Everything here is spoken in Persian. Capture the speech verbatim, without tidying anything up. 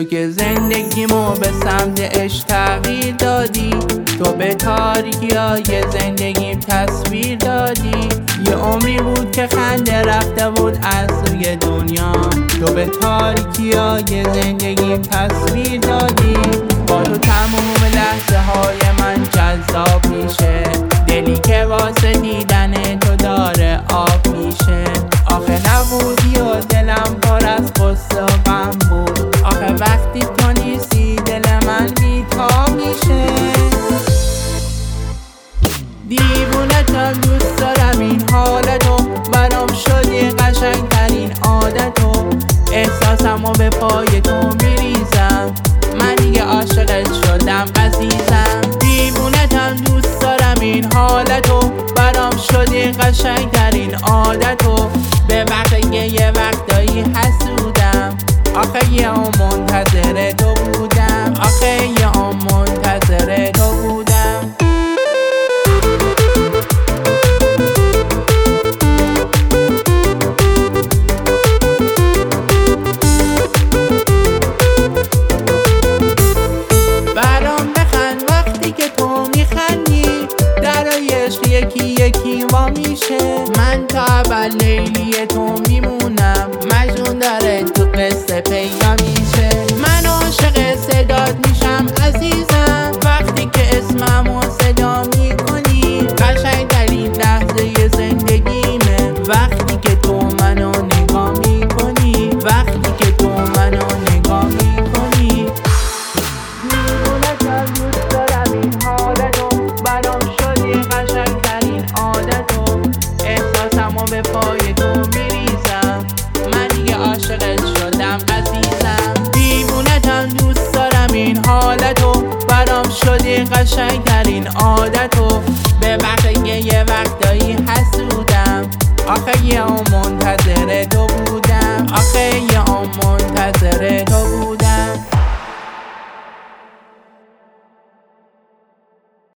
که زندگیمو به سمت عشق تغییر دادی، تو به تاریکی های زندگیم تصویر دادی. یه عمری بود که خنده رفته بود از روی دنیا، تو به تاریکی های زندگیم تصویر دادی. با تو تموم لحظه های من جذاب میشه، دلی که واسه دیدن تو داره آب میشه. آخه نبودی و دلم پر از غصه و غم بود، آخه وقتی تو نیستی دل من بی‌تاب میشه. دیوونتم دوست دارم این حالتو، برام شدی قشنگترین عادتو. احساسمو به پای تو میریزم، من دیگه عاشقت شدم عزیزم. دیوونتم دوست دارم این حالتو، برام شدی قشنگترین عادتو. به وقت یه وقتایی حسودم، آخه یه اون منتظر تو بودم، آخه یه اون منتظر تو بودم. برام بخند وقتی که تو میخندی، درای عشق یکی یکی وا میشه. من تا اول لیلی تو میمونم، مجنون داره تو قصه پیدا میشه. من عاشق صدات میشم عزیزم، وقتی که اسممو صدا میکنی. قشنگترین لحظه زندگیمه وقتی که تو منو نگاه میکنی، وقتی که تو منو نگاه میکنی. دیوونتم دوست دارم این حالتو، برام شدی قشنگترین عادتو. احساسمو به پای تو میریزم، من دیگه عاشقت شدم عزیزم. دیوونتم دوست دارم این حالتو، برام شدی قشنگترین عادتو. به وقت یه وقت